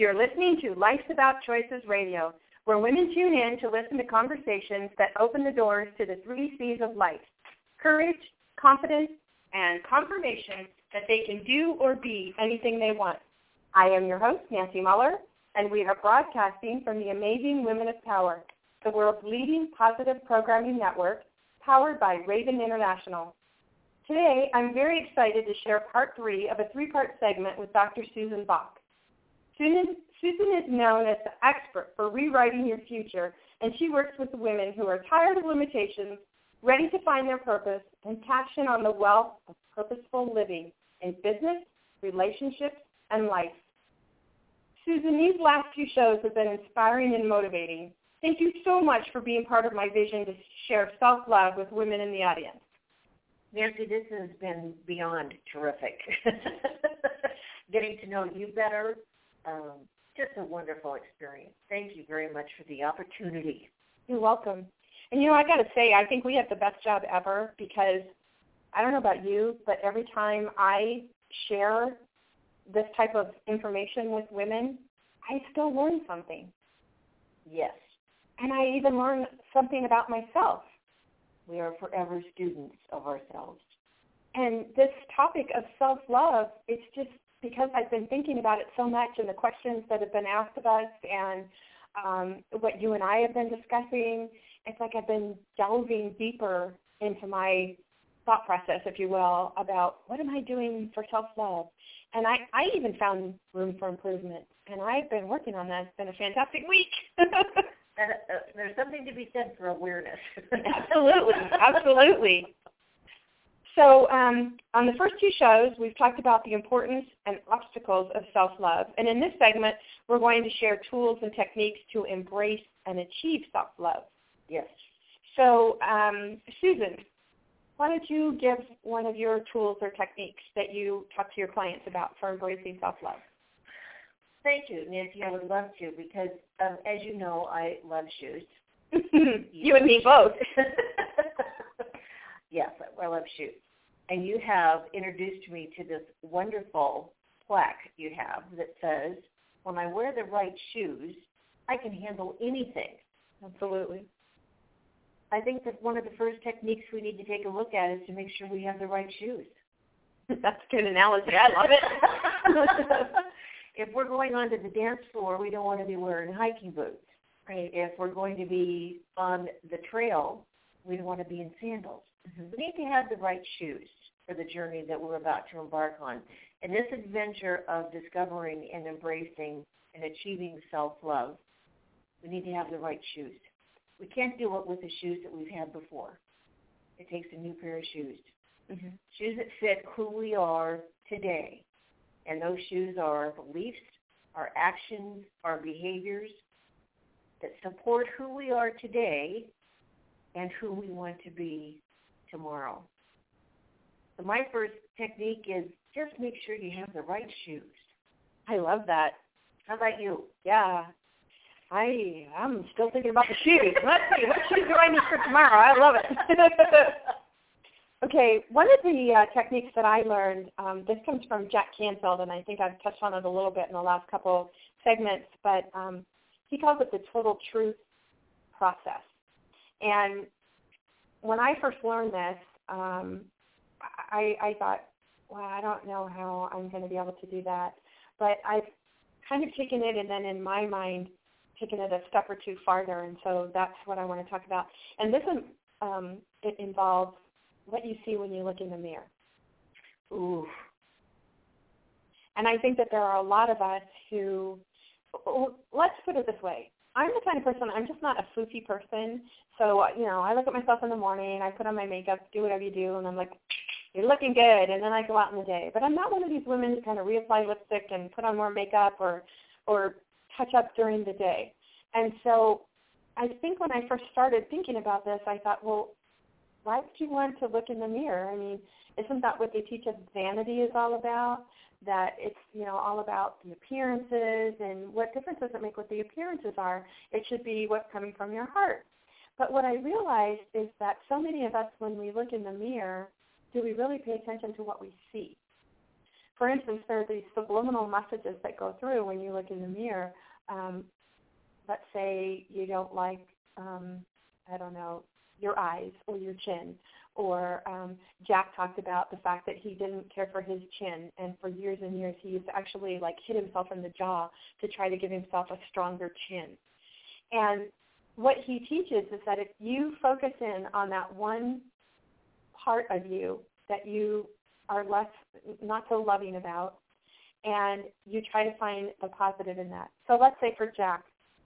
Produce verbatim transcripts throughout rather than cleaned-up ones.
You're listening to Life's About Choices Radio, where women tune in to listen to conversations that open the doors to the three C's of life: courage, confidence, and confirmation that they can do or be anything they want. I am your host, Nancy Muller, and we are broadcasting from the Amazing Women of Power, the world's leading positive programming network, powered by Raven International. Today, I'm very excited to share part three of a three-part segment with Doctor Susan Bach. Susan, Susan is known as the expert for rewriting your future, and she works with women who are tired of limitations, ready to find their purpose, and passion on the wealth of purposeful living in business, relationships, and life. Susan, these last few shows have been inspiring and motivating. Thank you so much for being part of my vision to share self-love with women in the audience. Nancy, this has been beyond terrific. Getting to know you better, um, just a wonderful experience. Thank you very much for the opportunity. You're welcome. And, you know, I got to say, I think we have the best job ever because I don't know about you, but every time I share this type of information with women, I still learn something. Yes. And I even learn something about myself. We are forever students of ourselves. And this topic of self-love, it's just because I've been thinking about it so much and the questions that have been asked of us and um, what you and I have been discussing, it's like I've been delving deeper into my thought process, if you will, about what am I doing for self-love. And I, I even found room for improvement. And I've been working on that. It's been a fantastic week. And, uh, there's something to be said for awareness. Absolutely, absolutely. So um, on the first two shows, we've talked about the importance and obstacles of self-love. And in this segment, we're going to share tools and techniques to embrace and achieve self-love. Yes. So um, Susan, why don't you give one of your tools or techniques that you talk to your clients about for embracing self-love? Thank you, Nancy. I would love to because, um, as you know, I love shoes. You and me both. Yes, I love shoes. And you have introduced me to this wonderful plaque you have that says, when I wear the right shoes, I can handle anything. Absolutely. I think that one of the first techniques we need to take a look at is to make sure we have the right shoes. That's a good analogy. I love it. If we're going onto the dance floor, we don't want to be wearing hiking boots. Right. If we're going to be on the trail, we don't want to be in sandals. Mm-hmm. We need to have the right shoes for the journey that we're about to embark on. In this adventure of discovering and embracing and achieving self-love, we need to have the right shoes. We can't do it with the shoes that we've had before. It takes a new pair of shoes. Mm-hmm. Shoes that fit who we are today. And those shoes are our beliefs, our actions, our behaviors that support who we are today and who we want to be tomorrow. So my first technique is just make sure you have the right shoes. I love that. How about you? Yeah. I, I'm still thinking about the shoes. Let's see, what shoes do I need for tomorrow? I love it. Okay, one of the uh, techniques that I learned, um, this comes from Jack Canfield, and I think I've touched on it a little bit in the last couple segments, but um, he calls it the total truth process. And when I first learned this, um, I, I thought, well, I don't know how I'm going to be able to do that. But I've kind of taken it and then in my mind taken it a step or two farther, and so that's what I want to talk about. And this um, it involves what you see when you look in the mirror. Ooh. And I think that there are a lot of us who, let's put it this way, I'm the kind of person, I'm just not a floofy person. So, you know, I look at myself in the morning, I put on my makeup, do whatever you do, and I'm like, you're looking good, and then I go out in the day. But I'm not one of these women who kind of reapply lipstick and put on more makeup or or touch up during the day. And so I think when I first started thinking about this, I thought, well, why would you want to look in the mirror? I mean, isn't that what they teach us vanity is all about? That it's, you know, all about the appearances, and what difference does it make what the appearances are? It should be what's coming from your heart. But what I realized is that so many of us, when we look in the mirror, do we really pay attention to what we see? for instance, there are these subliminal messages that go through when you look in the mirror. Um, let's say you don't like, um, I don't know, your eyes or your chin. Or um, Jack talked about the fact that he didn't care for his chin, and for years and years he used to actually like hit himself in the jaw to try to give himself a stronger chin. And what he teaches is that if you focus in on that one part of you that you are less, not so loving about, and you try to find the positive in that. So let's say for Jack,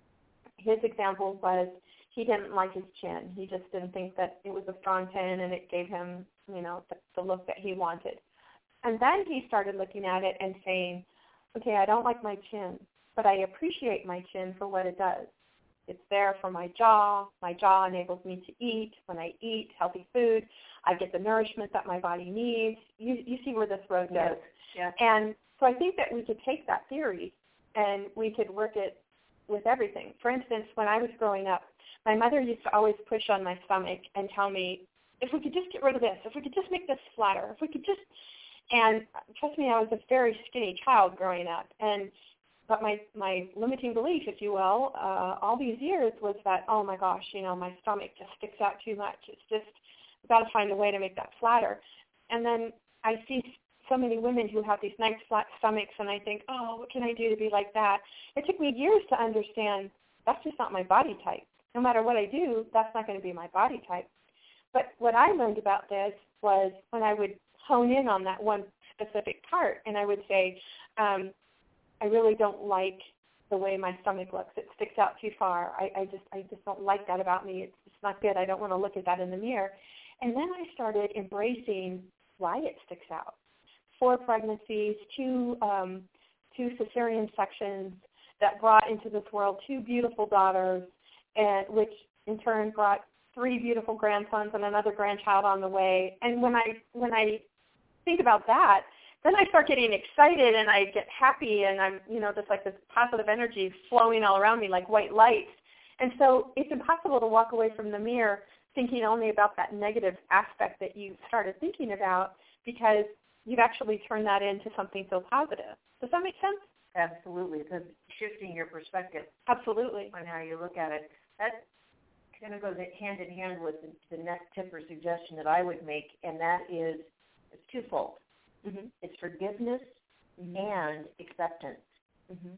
his example was he didn't like his chin. He just didn't think that it was a strong chin and it gave him, you know, the, the look that he wanted. And then he started looking at it and saying, okay, I don't like my chin, but I appreciate my chin for what it does. It's there for my jaw. My jaw enables me to eat. When I eat healthy food, I get the nourishment that my body needs. You, you see where this road goes. Yes. And so I think that we could take that theory and we could work it with everything. For instance, when I was growing up, my mother used to always push on my stomach and tell me, if we could just get rid of this, if we could just make this flatter, if we could just, and trust me, I was a very skinny child growing up. And but my, my limiting belief, if you will, uh, all these years was that, oh my gosh, you know, my stomach just sticks out too much. It's just, I've got to find a way to make that flatter. And then I see so many women who have these nice flat stomachs, and I think, oh, what can I do to be like that? It took me years to understand that's just not my body type. No matter what I do, that's not going to be my body type. But what I learned about this was when I would hone in on that one specific part, and I would say, um, I really don't like the way my stomach looks. It sticks out too far. I, I just I just don't like that about me. It's, it's not good. I don't want to look at that in the mirror. And then I started embracing why it sticks out. Four pregnancies, two um, two cesarean sections that brought into this world two beautiful daughters, and which in turn brought three beautiful grandsons and another grandchild on the way. And when I when I think about that, then I start getting excited and I get happy, and I'm, you know, just like this positive energy flowing all around me like white lights. And so it's impossible to walk away from the mirror thinking only about that negative aspect that you started thinking about, because you've actually turned that into something so positive. Does that make sense? Absolutely, because shifting your perspective. Absolutely. On how you look at it. That kind of goes hand in hand with the, the next tip or suggestion that I would make, and that is it's twofold. Mm-hmm. It's forgiveness mm-hmm. and acceptance. Mm-hmm.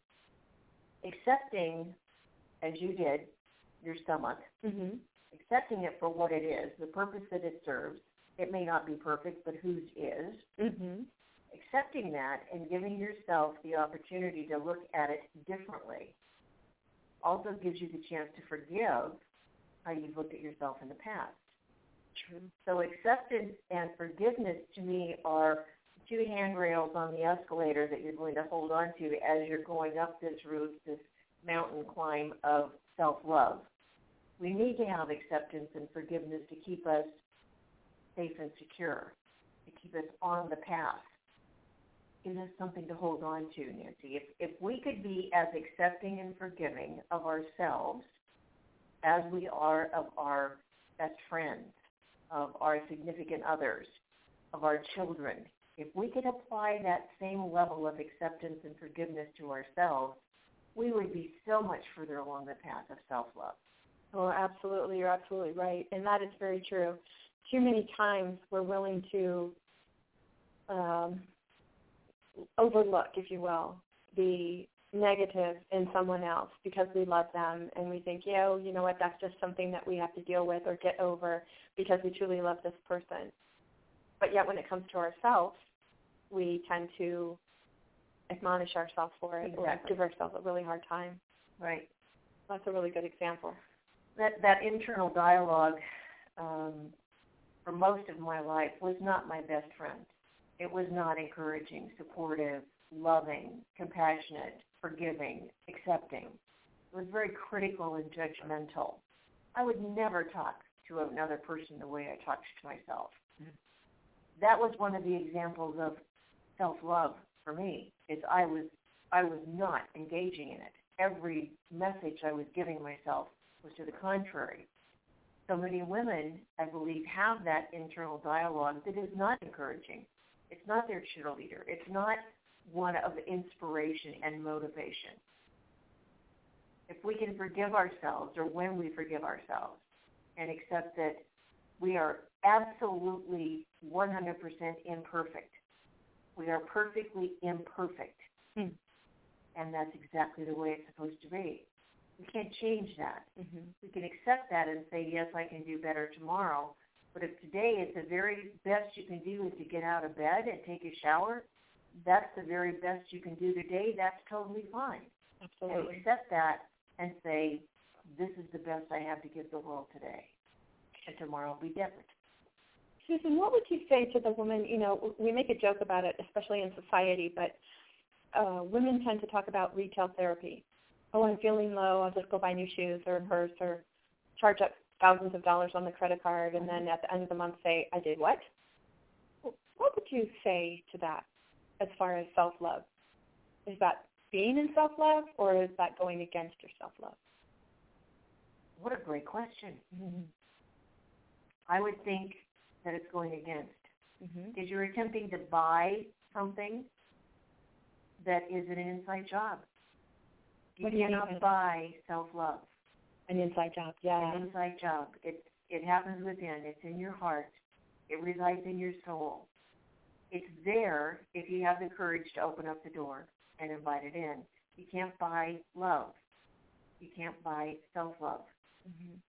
Accepting, as you did, your stomach, mm-hmm. accepting it for what it is, the purpose that it serves. It may not be perfect, but whose is. Mm-hmm. Accepting that and giving yourself the opportunity to look at it differently also gives you the chance to forgive how you've looked at yourself in the past. True. So acceptance and forgiveness to me are two handrails on the escalator that you're going to hold on to as you're going up this route, this mountain climb of self-love. We need to have acceptance and forgiveness to keep us safe and secure, to keep us on the path. It is something to hold on to, Nancy. If, if we could be as accepting and forgiving of ourselves as we are of our best friends, of our significant others, of our children, if we could apply that same level of acceptance and forgiveness to ourselves, we would be so much further along the path of self-love. Oh, absolutely. You're absolutely right. And that is very true. Too many times we're willing to um, overlook, if you will, the negative in someone else because we love them and we think, yeah, you know what, that's just something that we have to deal with or get over because we truly love this person. But yet when it comes to ourselves, we tend to admonish ourselves for it exactly. or give ourselves a really hard time. Right. That's a really good example. That that internal dialogue um, for most of my life was not my best friend. It was not encouraging, supportive, loving, compassionate, forgiving, accepting. It was very critical and judgmental. I would never talk to another person the way I talked to myself. Mm-hmm. That was one of the examples of self-love for me, is I was I was not engaging in it. Every message I was giving myself was to the contrary. So many women, I believe, have that internal dialogue that is not encouraging. It's not their cheerleader. It's not one of inspiration and motivation. If we can forgive ourselves, or when we forgive ourselves and accept that we are absolutely one hundred percent imperfect, we are perfectly imperfect, mm. and that's exactly the way it's supposed to be. We can't change that. Mm-hmm. We can accept that and say, yes, I can do better tomorrow. But if today is the very best you can do is to get out of bed and take a shower, that's the very best you can do today, that's totally fine. Absolutely. And accept that and say, this is the best I have to give the world today. And tomorrow will be different. Susan, what would you say to the woman, you know, we make a joke about it, especially in society, but uh, women tend to talk about retail therapy. Oh, I'm feeling low, I'll just go buy new shoes or a purse or charge up thousands of dollars on the credit card and then at the end of the month say, I did what? What would you say to that as far as self-love? Is that being in self-love or is that going against your self-love? What a great question. Mm-hmm. I would think that it's going against. Mm-hmm. Because you're attempting to buy something that is an inside job. You what do you cannot mean? buy self-love. An inside job, yeah. An inside job. It, it happens within. It's in your heart. It resides in your soul. It's there if you have the courage to open up the door and invite it in. You can't buy love. You can't buy self-love. Mm-hmm.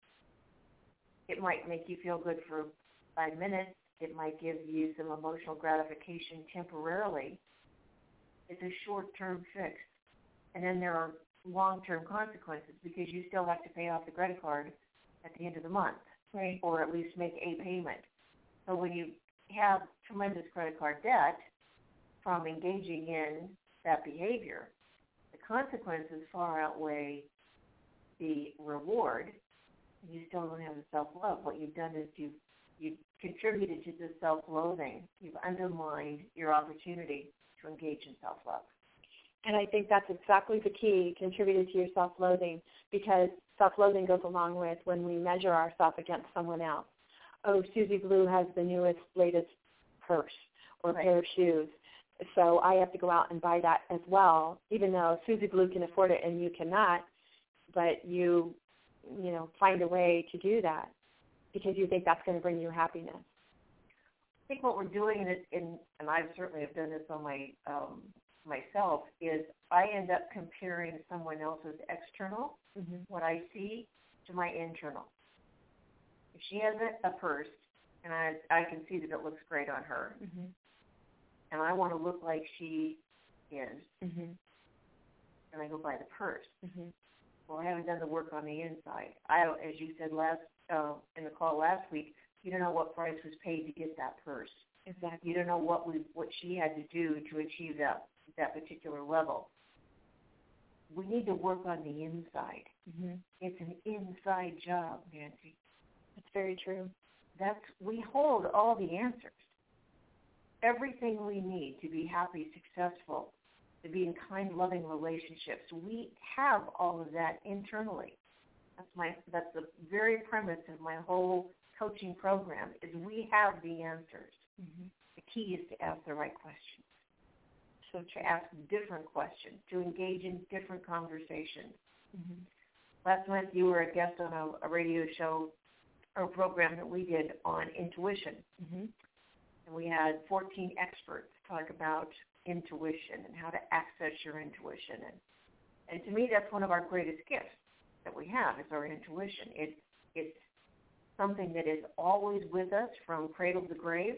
It might make you feel good for five minutes. It might give you some emotional gratification temporarily. It's a short-term fix. And then there are long-term consequences because you still have to pay off the credit card at the end of the month, right? Or at least make a payment. So when you have tremendous credit card debt from engaging in that behavior, the consequences far outweigh the reward. You still don't have the self-love. What you've done is you've, you've contributed to the self-loathing. You've undermined your opportunity to engage in self-love. And I think that's exactly the key, contributed to your self-loathing, because self-loathing goes along with when we measure ourselves against someone else. Oh, Susie Blue has the newest, latest purse or right. pair of shoes, so I have to go out and buy that as well, even though Susie Blue can afford it and you cannot, but you, you know, find a way to do that because you think that's going to bring you happiness. I think what we're doing, in, in, and I certainly have done this on my um, myself, is I end up comparing someone else's external, mm-hmm. what I see, to my internal. If she has a, a purse, and I I can see that it looks great on her, mm-hmm. and I want to look like she is, mm-hmm. and I go buy the purse. Mm-hmm. Well, I haven't done the work on the inside. I, as you said last uh, in the call last week, you don't know what price was paid to get that purse. Exactly. You don't know what we what she had to do to achieve that that particular level. We need to work on the inside. Mm-hmm. It's an inside job, Nancy. That's very true. That's we hold all the answers. Everything we need to be happy, successful, to be in kind, loving relationships. We have all of that internally. That's my that's the very premise of my whole coaching program is we have the answers. Mm-hmm. The key is to ask the right questions. So to ask different questions, to engage in different conversations. Mm-hmm. Last month you were a guest on a, a radio show or a program that we did on intuition. Mm-hmm. And we had fourteen experts talk about intuition and how to access your intuition. And, and to me, that's one of our greatest gifts that we have is our intuition. It, it's something that is always with us from cradle to grave.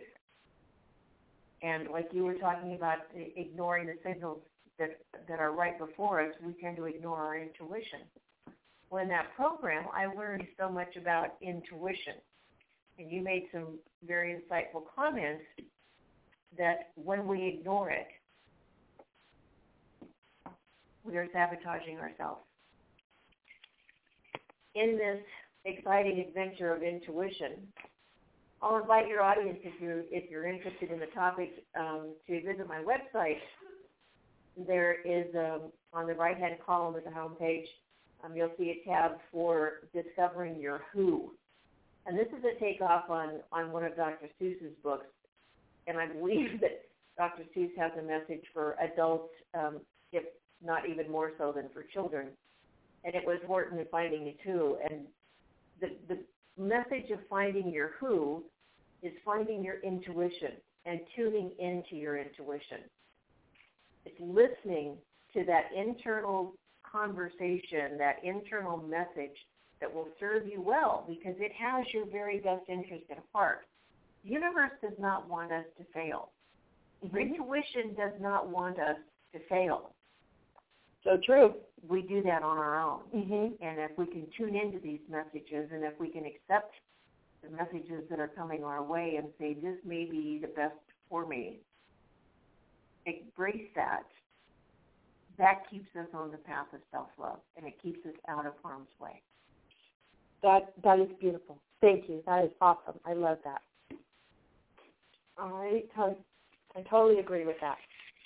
And like you were talking about ignoring the signals that, that are right before us, we tend to ignore our intuition. Well, in that program, I learned so much about intuition. And you made some very insightful comments that when we ignore it, we are sabotaging ourselves. In this exciting adventure of intuition, I'll invite your audience, if you're, if you're interested in the topic, um, to visit my website. There is, um, on the right-hand column of the homepage, um, you'll see a tab for Discovering Your Who. And this is a takeoff on, on one of Doctor Seuss's books. And I believe that Doctor Seuss has a message for adults, um, if not even more so than for children. And it was Horton and Finding His Who. And the, the message of finding your who is finding your intuition and tuning into your intuition. It's listening to that internal conversation, that internal message that will serve you well because it has your very best interest at heart. The universe does not want us to fail. Mm-hmm. Intuition does not want us to fail. So true. We do that on our own. Mm-hmm. And if we can tune into these messages and if we can accept the messages that are coming our way and say, this may be the best for me, embrace that, that keeps us on the path of self-love and it keeps us out of harm's way. That That is beautiful. Thank you. That is awesome. I love that. I, I totally agree with that.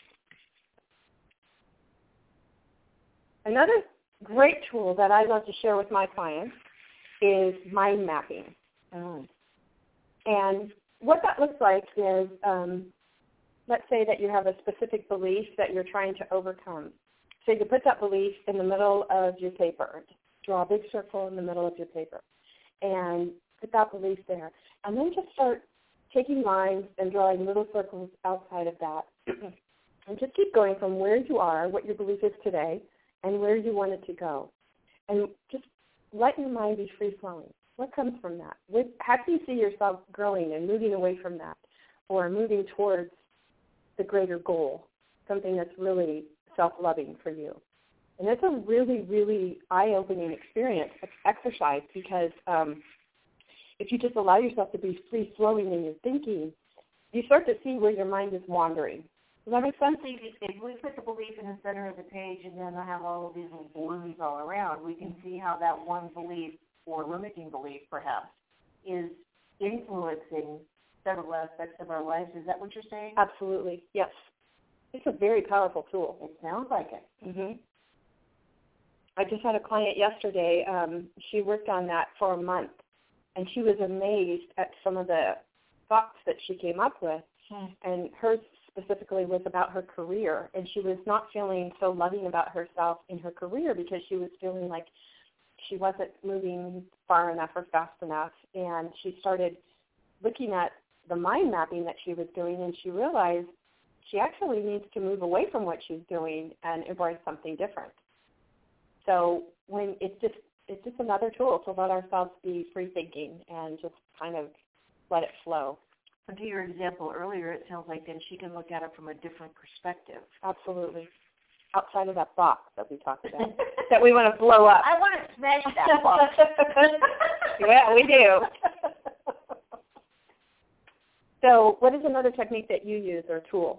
Another great tool that I love to share with my clients is mind mapping. Mm. And what that looks like is, um, let's say that you have a specific belief that you're trying to overcome. So you can put that belief in the middle of your paper. Draw a big circle in the middle of your paper and put that belief there. And then just start taking lines and drawing little circles outside of that. And just keep going from where you are, what your belief is today, and where you want it to go. And just let your mind be free-flowing. What comes from that? What, how do you see yourself growing and moving away from that or moving towards the greater goal, something that's really self-loving for you? And it's a really, really eye-opening experience, exercise, because um, if you just allow yourself to be free-flowing in your thinking, you start to see where your mind is wandering. Does that make sense? If we put the belief in the center of the page and then I have all of these little balloons all around, we can see how that one belief or limiting belief, perhaps, is influencing several aspects of our lives. Is that what you're saying? Absolutely, yes. It's a very powerful tool. It sounds like it. Mm-hmm. I just had a client yesterday. Um, she worked on that for a month, and she was amazed at some of the thoughts that she came up with. Hmm. And hers specifically was about her career, and she was not feeling so loving about herself in her career because she was feeling like she wasn't moving far enough or fast enough. And she started looking at the mind mapping that she was doing, and she realized she actually needs to move away from what she's doing and embrace something different. So when it's just it's just another tool to let ourselves be free thinking and just kind of let it flow. And to your example earlier, it sounds like then she can look at it from a different perspective. Absolutely. Outside of that box that we talked about, that we want to blow up. I want to smash that box. Yeah, we do. So what is another technique that you use or tool?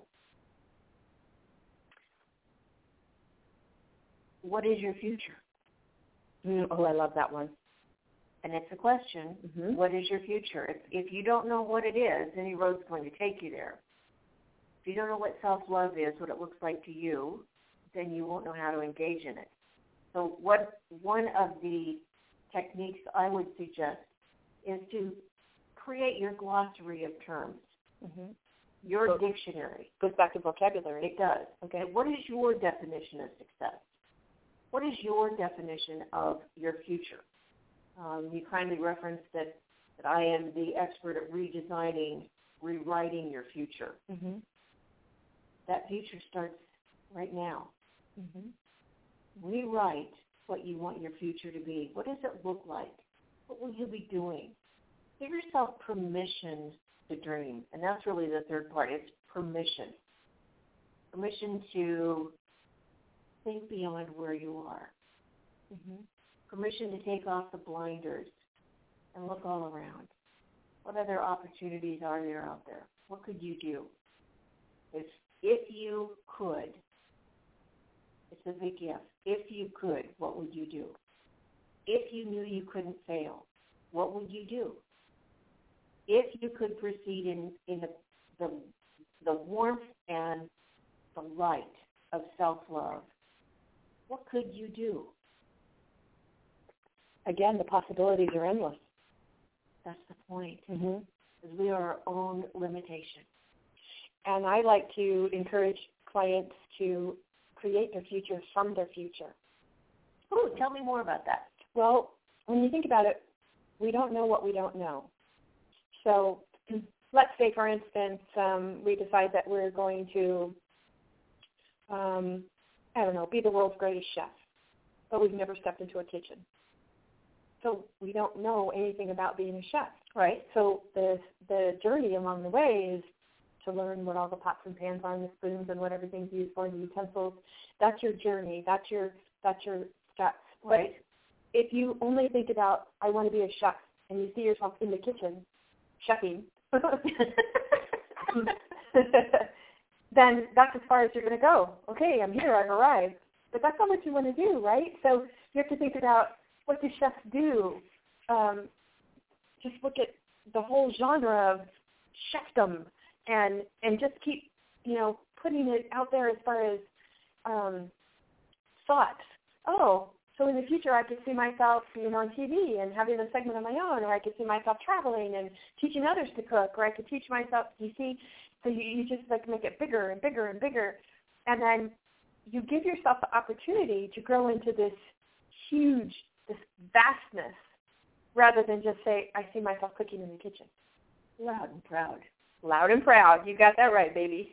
What is your future? Mm, oh, I love that one. And it's a question, mm-hmm. What is your future? If, if you don't know what it is, any road's going to take you there. If you don't know what self-love is, what it looks like to you, then you won't know how to engage in it. So what one of the techniques I would suggest is to create your glossary of terms, mm-hmm. your so dictionary. Goes back to vocabulary. It does. Okay. And what is your definition of success? What is your definition of your future? Um, you kindly referenced that, that I am the expert at redesigning, rewriting your future. Mm-hmm. That future starts right now. Mm-hmm. Rewrite what you want your future to be. What does it look like? What will you be doing? Give yourself permission to dream. And that's really the third part. It's permission. Permission to think beyond where you are. Mm-hmm. Permission to take off the blinders and look all around. What other opportunities are there out there? What could you do? If, if you could, it's a big if. If you could, what would you do? If you knew you couldn't fail, what would you do? If you could proceed in, in the, the, the warmth and the light of self-love, what could you do? Again, the possibilities are endless. That's the point. Mm-hmm. Because we are our own limitation. and I like to encourage clients to create their future from their future. Oh, tell me more about that. Well, when you think about it, we don't know what we don't know. So let's say, for instance, um, we decide that we're going to, um, I don't know, be the world's greatest chef, but we've never stepped into a kitchen. So we don't know anything about being a chef. Right. So the the journey along the way is to learn what all the pots and pans are and the spoons and what everything's used for, the utensils. That's your journey. That's your that's your steps. Right. But if you only think about, I want to be a chef, and you see yourself in the kitchen, chefing, then that's as far as you're going to go. Okay, I'm here, I've arrived. But that's not what you want to do, right? So you have to think about, what do chefs do? Um, just look at the whole genre of chefdom and and just keep, you know, putting it out there as far as um, thoughts. Oh, so in the future I could see myself being on T V and having a segment of my own, or I could see myself traveling and teaching others to cook, or I could teach myself, you see, so you, you just like make it bigger and bigger and bigger. And then you give yourself the opportunity to grow into this huge, this vastness, rather than just say, I see myself cooking in the kitchen. Loud and proud. Loud and proud. You got that right, baby.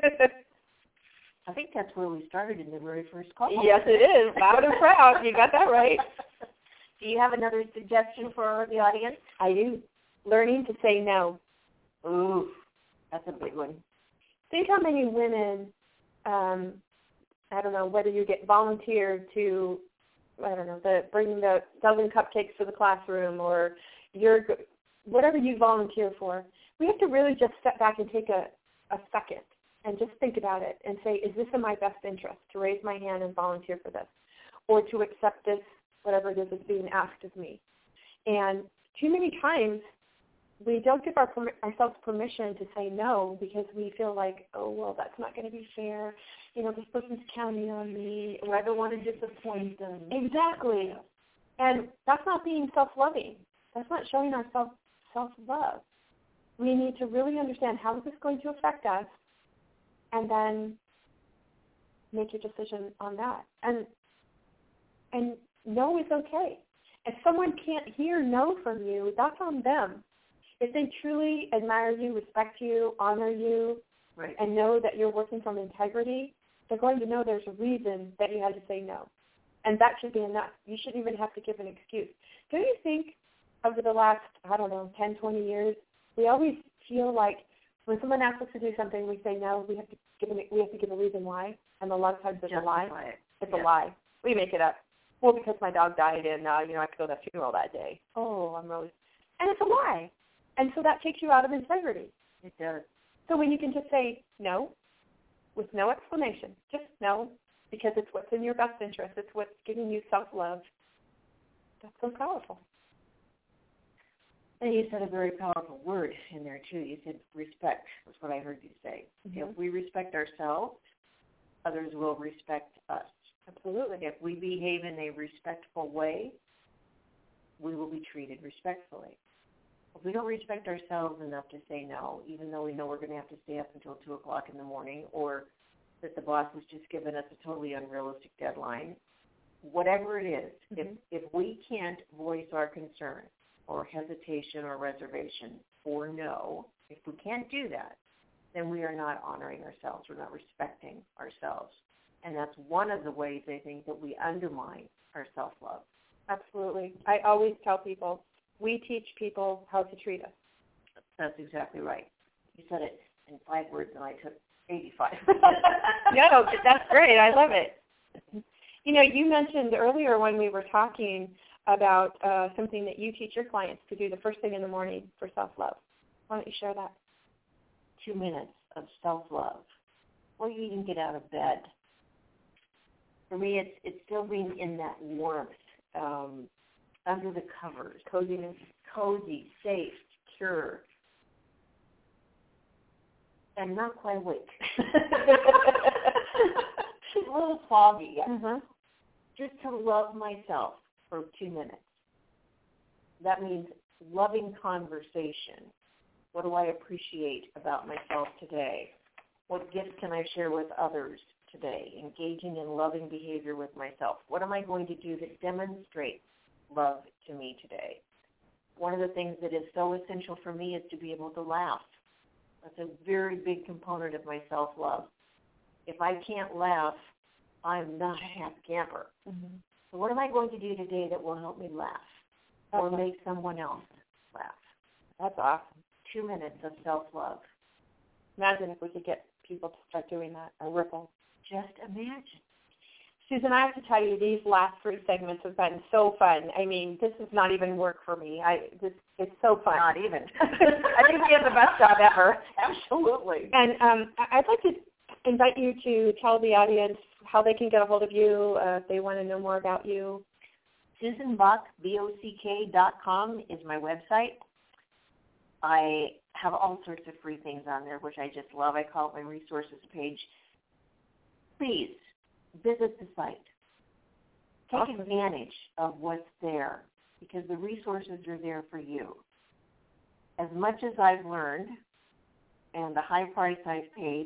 I think that's where we started in the very first call. Yes, it is. Loud and proud. You got that right. Do you have another suggestion for the audience? I do. Learning to say no. Ooh, that's a big one. Think how many women, um, I don't know, whether you get volunteered to, I don't know, the bringing the dozen cupcakes to the classroom, or you're, whatever you volunteer for, we have to really just step back and take a, a second and just think about it and say, is this in my best interest to raise my hand and volunteer for this, or to accept this, whatever it is that's being asked of me? And too many times we don't give our, ourselves permission to say no because we feel like, oh, well, that's not going to be fair. You know, this person's counting on me, or I don't want to disappoint them. Exactly. And that's not being self-loving. That's not showing ourselves self-love. We need to really understand how is this going to affect us, and then make your decision on that. And and no is okay. If someone can't hear no from you, that's on them. If they truly admire you, respect you, honor you, right, and know that you're working from integrity, they're going to know there's a reason that you had to say no. And that should be enough. You shouldn't even have to give an excuse. Don't you think over the last, I don't know, ten, twenty years, we always feel like when someone asks us to do something, we say no, we have to give an, we have to give a reason why, and a lot of times it's a lie. It. It's yeah. a lie. We make it up. Well, because my dog died and, uh, you know, I have to go to the funeral that day. Oh, I'm really... And it's a lie. And so that takes you out of integrity. It does. So when you can just say no, with no explanation, just no, because it's what's in your best interest, it's what's giving you self-love, that's so powerful. And you said a very powerful word in there, too. You said respect, was what I heard you say. Mm-hmm. If we respect ourselves, others will respect us. Absolutely. If we behave in a respectful way, we will be treated respectfully. If we don't respect ourselves enough to say no, even though we know we're going to have to stay up until two o'clock in the morning, or that the boss has just given us a totally unrealistic deadline, whatever it is, mm-hmm. if, if we can't voice our concern or hesitation or reservation or no, if we can't do that, then we are not honoring ourselves. We're not respecting ourselves. And that's one of the ways I think that we undermine our self-love. Absolutely. I always tell people, we teach people how to treat us. That's exactly right. You said it in five words, and I took eighty-five. No, that's great. I love it. You know, you mentioned earlier when we were talking about uh, something that you teach your clients to do the first thing in the morning for self-love. Why don't you share that? Two minutes of self-love. Or you even get out of bed. For me, it's it's still being in that warmth, um, under the covers, coziness, cozy, safe, secure, and not quite awake. A little foggy. Mm-hmm. Just to love myself for two minutes. That means loving conversation. What do I appreciate about myself today? What gifts can I share with others today? Engaging in loving behavior with myself. What am I going to do that demonstrates love to me today? One of the things that is so essential for me is to be able to laugh. That's a very big component of my self-love. If I can't laugh, I'm not a happy camper. Mm-hmm. So what am I going to do today that will help me laugh That's or awesome. Make someone else laugh? That's awesome. Two minutes of self-love. Imagine if we could get people to start doing that, a ripple. Just imagine. Susan, I have to tell you, these last three segments have been so fun. I mean, this is not even work for me. I this it's so fun. Not even. I think we have the best job ever. Absolutely. And um, I'd like to invite you to tell the audience how they can get a hold of you uh, if they want to know more about you. Susan Bock, B O C K dot com is my website. I have all sorts of free things on there, which I just love. I call it my resources page. Please visit the site. Take awesome. Advantage of what's there because the resources are there for you. As much as I've learned and the high price I've paid,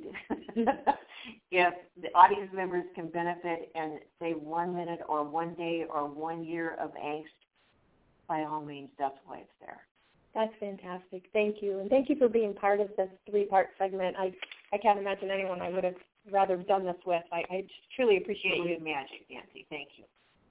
if the audience members can benefit and save one minute or one day or one year of angst, by all means, that's why it's there. That's fantastic. Thank you. And thank you for being part of this three-part segment. I, I can't imagine anyone I would have rather done this with. I, I truly appreciate it you. It was magic, Nancy. Thank you.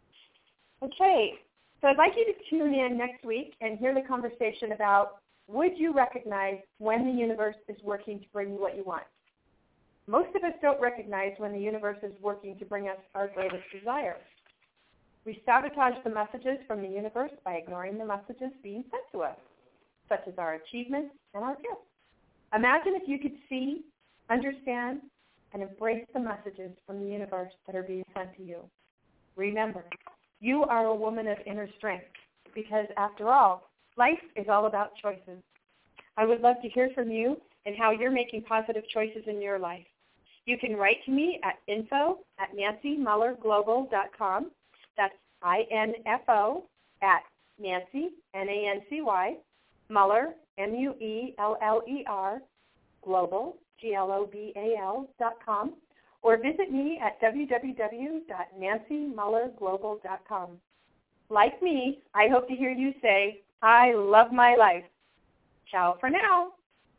Okay. So I'd like you to tune in next week and hear the conversation about would you recognize when the universe is working to bring you what you want? Most of us don't recognize when the universe is working to bring us our greatest desire. We sabotage the messages from the universe by ignoring the messages being sent to us, such as our achievements and our gifts. Imagine if you could see, understand, and embrace the messages from the universe that are being sent to you. Remember, you are a woman of inner strength because, after all, life is all about choices. I would love to hear from you and how you're making positive choices in your life. You can write to me at info at nancy muller global dot com. That's I N F O at Nancy, N A N C Y, Muller, M U E L L E R, global, G L O B A L dot com, or visit me at w w w dot nancy muller global dot com. Like me, I hope to hear you say, I love my life. Ciao for now.